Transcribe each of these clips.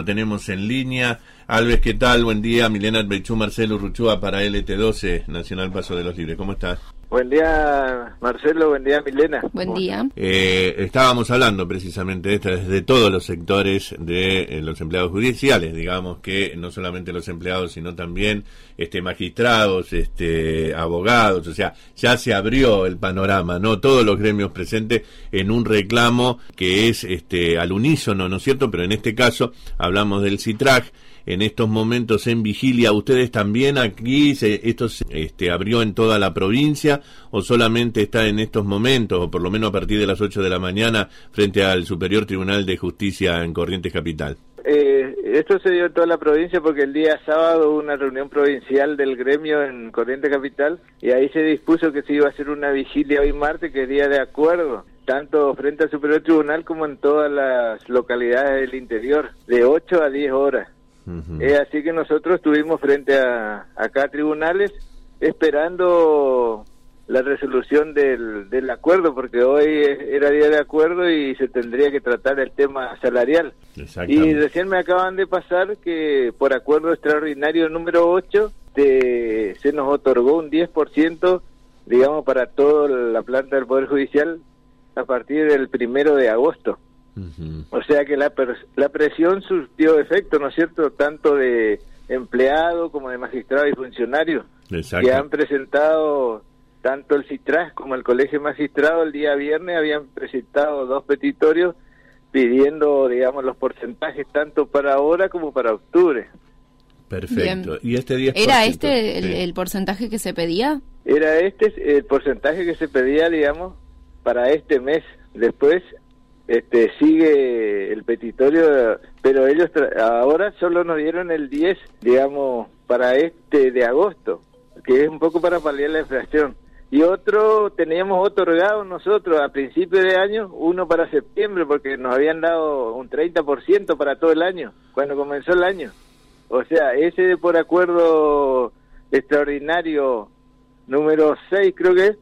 Lo tenemos en línea. Alves, ¿qué tal? Buen día. Milena Bechú, Marcelo Urruchúa para LT12, Nacional Paso de los Libres. ¿Cómo estás? Buen día, Marcelo. Buen día, Milena. Buen día. Estábamos hablando precisamente de esto, desde todos los sectores de los empleados judiciales, digamos que no solamente los empleados, sino también magistrados, abogados, o sea, ya se abrió el panorama, ¿no? Todos los gremios presentes en un reclamo que es al unísono, ¿no es cierto? Pero en este caso hablamos del CITRAG. En estos momentos en vigilia, ¿ustedes también aquí, esto se abrió en toda la provincia o solamente está en estos momentos, o por lo menos a partir de las 8 de la mañana, frente al Superior Tribunal de Justicia en Corrientes Capital? Esto se dio en toda la provincia porque el día sábado hubo una reunión provincial del gremio en Corrientes Capital y ahí se dispuso que se iba a hacer una vigilia hoy martes, que iría de acuerdo, tanto frente al Superior Tribunal como en todas las localidades del interior, de 8 a 10 horas. Así que nosotros estuvimos frente a cada tribunales esperando la resolución del acuerdo, porque hoy era día de acuerdo y se tendría que tratar el tema salarial. Y recién me acaban de pasar que por acuerdo extraordinario número 8 se nos otorgó un 10%, digamos, para toda la planta del Poder Judicial a partir del 1 de agosto. O sea que la presión surtió efecto, ¿no es cierto?, tanto de empleados como de magistrados y funcionarios. Exacto. Que han presentado, tanto el CITRAG como el Colegio de Magistrados el día viernes habían presentado 2 petitorios pidiendo, digamos, los porcentajes tanto para ahora como para octubre. Perfecto. ¿Y este 10%? ¿Era el porcentaje que se pedía? Era el porcentaje que se pedía, digamos, para este mes. Después sigue el petitorio, pero ellos ahora solo nos dieron el 10, digamos, para de agosto, que es un poco para paliar la inflación. Y otro teníamos otorgado nosotros a principios de año, uno para septiembre, porque nos habían dado un 30% para todo el año, cuando comenzó el año. O sea, ese por acuerdo extraordinario número 6, creo que es,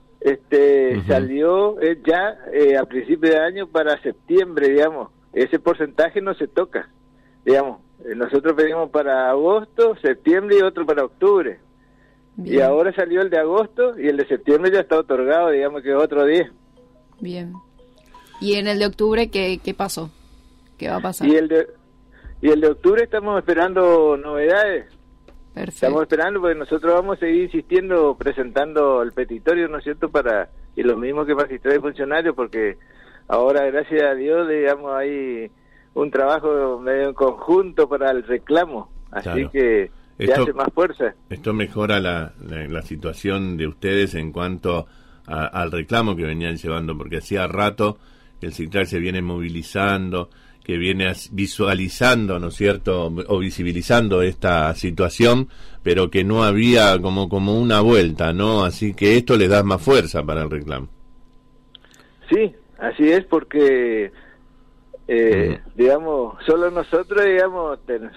salió ya a principio de año para septiembre, digamos. Ese porcentaje no se toca, digamos. Nosotros pedimos para agosto, septiembre y otro para octubre. Bien. Y ahora salió el de agosto y el de septiembre ya está otorgado, digamos que es otro 10. Bien. ¿Y en el de octubre qué pasó? ¿Qué va a pasar? Y el de octubre estamos esperando novedades. Perfecto. Estamos esperando porque nosotros vamos a seguir insistiendo, presentando el petitorio, ¿no es cierto?, y lo mismo que magistrados y funcionarios, porque ahora, gracias a Dios, digamos, hay un trabajo medio en conjunto para el reclamo, así claro. Que ya hace más fuerza. Esto mejora la situación de ustedes en cuanto al reclamo que venían llevando, porque hacía rato que el CITRAG se viene movilizando, que viene visualizando, ¿no es cierto?, o visibilizando esta situación, pero que no había como una vuelta, ¿no? Así que esto les da más fuerza para el reclamo. Sí, así es, porque, digamos, solo nosotros, digamos,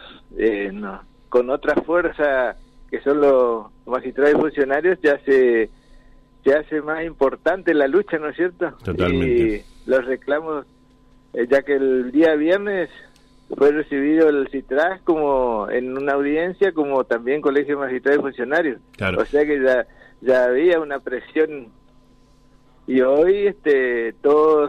con otra fuerza que son los magistrados y funcionarios, ya se hace más importante la lucha, ¿no es cierto? Totalmente. Y los reclamos, ya que el día viernes fue recibido el CITRAG como en una audiencia, como también Colegio de Magistrados y Funcionarios. Claro. O sea que ya había una presión. Y hoy todos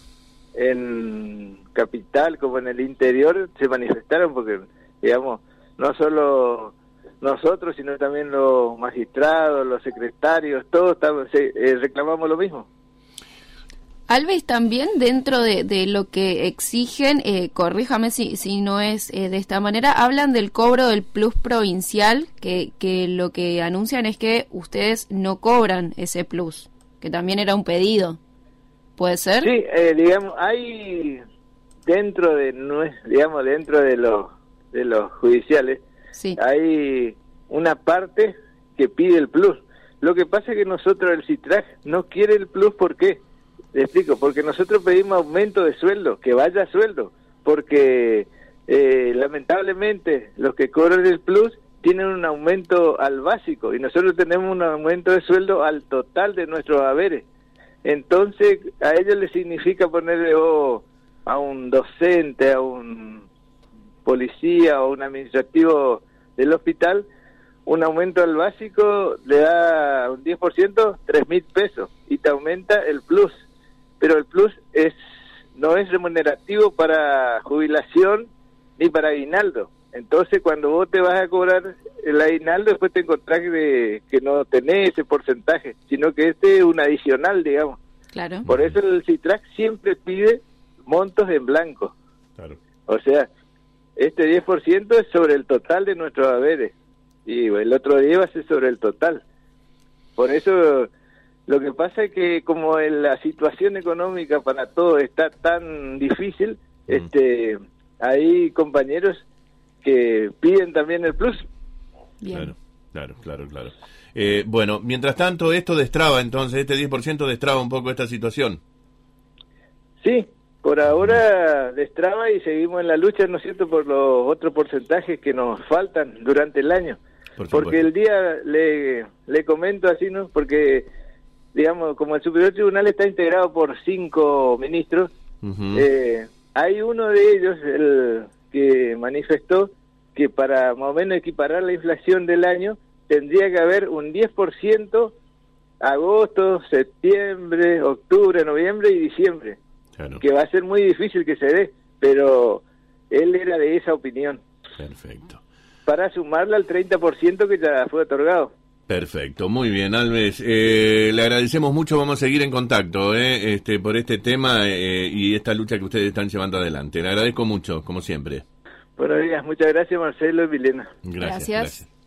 en Capital como en el interior se manifestaron porque, digamos, no solo nosotros, sino también los magistrados, los secretarios, todos reclamamos lo mismo. Alves, también dentro de lo que exigen, corríjame si no es de esta manera, hablan del cobro del plus provincial, que lo que anuncian es que ustedes no cobran ese plus, que también era un pedido. ¿Puede ser? Sí, digamos, hay dentro de los judiciales, sí, hay una parte que pide el plus. Lo que pasa es que nosotros, el CITRAG, no quiere el plus. ¿Por qué? Te explico, porque nosotros pedimos aumento de sueldo, que vaya a sueldo, porque lamentablemente los que cobran el plus tienen un aumento al básico y nosotros tenemos un aumento de sueldo al total de nuestros haberes. Entonces a ellos les significa ponerle a un docente, policía o un administrativo del hospital, un aumento al básico le da un 10%, 3.000 pesos, y te aumenta el plus. Pero el plus no es remunerativo para jubilación ni para aguinaldo. Entonces, cuando vos te vas a cobrar el aguinaldo, después te encontrás que no tenés ese porcentaje, sino que este es un adicional, digamos. Claro. Por eso el CITRAC siempre pide montos en blanco. Claro. O sea, este 10% es sobre el total de nuestros haberes, y el otro 10 va a ser sobre el total. Por eso, lo que pasa es que como la situación económica para todos está tan difícil, hay compañeros que piden también el plus. Bien. Claro. Bueno, mientras tanto, esto destraba, entonces, este 10% destraba un poco esta situación. Sí, por ahora destraba y seguimos en la lucha, ¿no es cierto?, por los otros porcentajes que nos faltan durante el año. Porque el día, le comento así, ¿no?, porque, digamos, como el Superior Tribunal está integrado por 5 ministros, hay uno de ellos, el que manifestó que para más o menos equiparar la inflación del año tendría que haber un 10% agosto, septiembre, octubre, noviembre y diciembre, que va a ser muy difícil que se dé, pero él era de esa opinión. Perfecto. Para sumarla al 30% que ya fue otorgado. Perfecto, muy bien, Alves. Le agradecemos mucho, vamos a seguir en contacto por este tema y esta lucha que ustedes están llevando adelante. Le agradezco mucho, como siempre. Buenos días, muchas gracias, Marcelo y Milena. Gracias.